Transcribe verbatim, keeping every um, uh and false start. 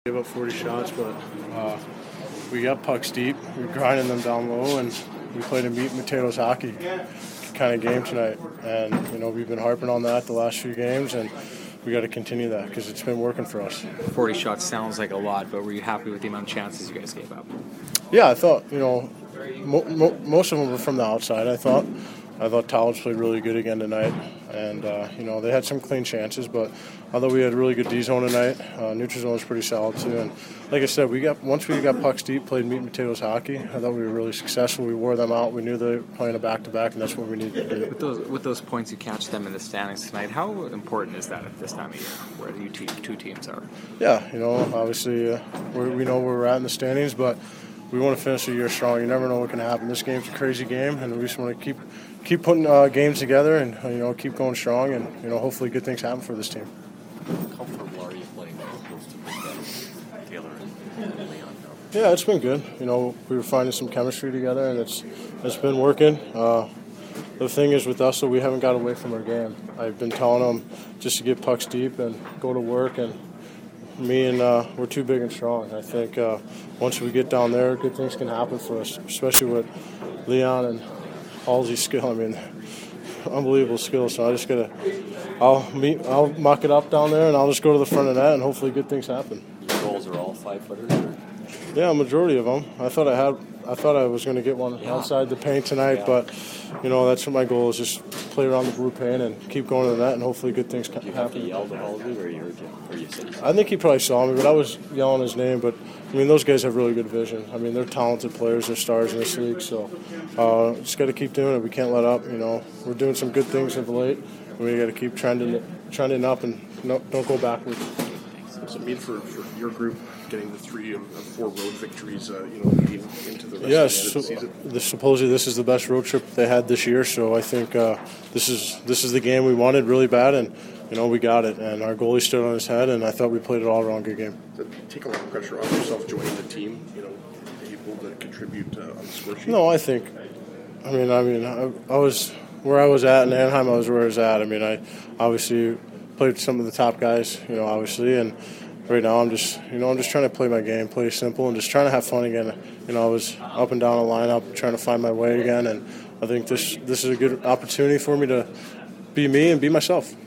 Gave up forty shots, but uh, we got pucks deep. We were grinding them down low, and we played a meat and potatoes hockey kind of game tonight. And you know we've been harping on that the last few games, and we got to continue that because it's been working for us. forty shots sounds like a lot, but were you happy with the amount of chances you guys gave up? Yeah, I thought you know mo- mo- most of them were from the outside. I thought. I thought Talbot played really good again tonight, and uh, you know they had some clean chances, but I thought we had a really good D zone tonight. Uh, neutral zone was pretty solid too, and like I said, we got once we got pucks deep, played meat and potatoes hockey. I thought we were really successful. We wore them out. We knew they were playing a back to back, and that's what we needed to do. With those with those points, you catch them in the standings tonight. How important is that at this time of year, where you two, two teams are? Yeah, you know, obviously uh, we're, we know where we're at in the standings, but we want to finish the year strong. You never know what can happen. This game's a crazy game, and we just want to keep keep putting uh, games together and uh, you know keep going strong, and you know hopefully good things happen for this team. How comfortable are you playing with those two big guys, Taylor and Leon? Yeah, it's been good. You know, we were finding some chemistry together, and it's it's been working. Uh, the thing is with us, though, we haven't got away from our game. I've been telling them just to get pucks deep and go to work, and me and uh, we're too big and strong. I think uh, once we get down there, good things can happen for us, especially with Leon and Halsey's skill. I mean, unbelievable skill. So I just gotta, I'll meet, I'll muck it up down there, and I'll just go to the front of that, and hopefully good things happen. Your goals are all five footers. Or? Yeah, a majority of them. I thought I had, I thought I was going to get one yeah. outside the paint tonight, yeah. but you know that's what my goal is: just play around the blue paint and keep going to the net, and hopefully good things can happen. You have to yell to Halsey, or you heard you, or you said? I think he probably saw me, but I was yelling his name. But I mean, those guys have really good vision. I mean, they're talented players. They're stars in this league. So uh, just got to keep doing it. We can't let up. You know, we're doing some good things of late. We got to keep trending, trending up, and no, don't go backwards. What's it mean for, for your group getting the three of four road victories, uh, you know, leading into the rest yes, of the, so, end of the season? The, supposedly this is the best road trip they had this year. So I think uh, this is this is the game we wanted really bad, and you know we got it. And our goalie stood on his head, and I thought we played it all around. Good game. Does it take a lot of pressure off yourself joining the team? You know, able to contribute uh, on the score sheet. No, I think. I mean, I mean, I, I was where I was at in Anaheim. I was where I was at. I mean, I obviously played with some of the top guys. You know, obviously, and right now I'm just, you know, I'm just trying to play my game, play simple, and just trying to have fun again. You know, I was up and down the lineup, trying to find my way again, and I think this this is a good opportunity for me to be me and be myself.